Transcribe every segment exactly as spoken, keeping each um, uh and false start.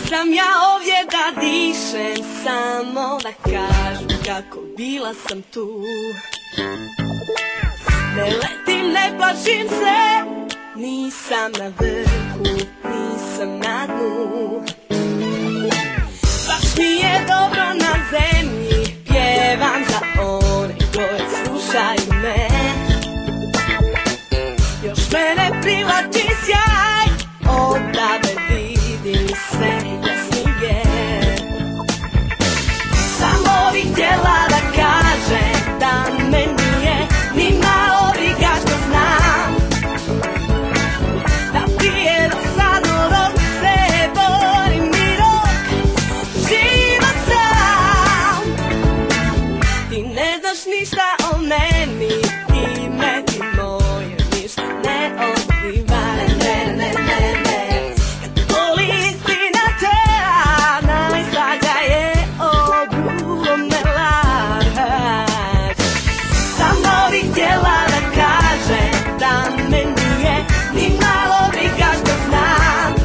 Nisam ja ovdje da dišem, samo da kažem kako bila sam tu. Ne letim, ne plašim se, nisam na vrhu, nisam na dnu. Baš mi je dobro na zemlji, pjevam za one koje slušaju me. Još mene privlači sjaj, odavde vidim sve jasnije. Samo bih htjela da kažem da me nije ni malo briga što znam. Da prije dosadno dok se borim i dok živa sam. Ti ne znaš ništa o meni, ime ti moje ništa ne otkriva. Ne, ne, ne, ne. Kad boli istina te, najslađa je obulo me laž. Samo bih htjela da kažem da me nije ni malo briga što znam.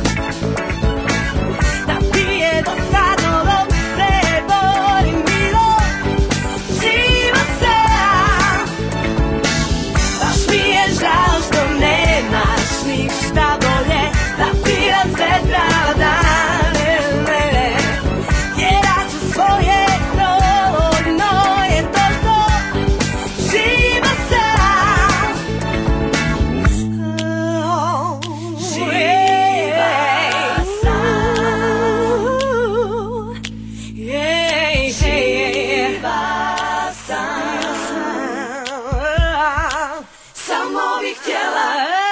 Da prije dosadno dok se borim i dok živa sam. Baš mi je žao što nemaš ništa bolje, da ti razvetrala dane. Jer ja ću svoje dovoljno je to što živa sam. Živa sam. Živa sam. Samo bih htjela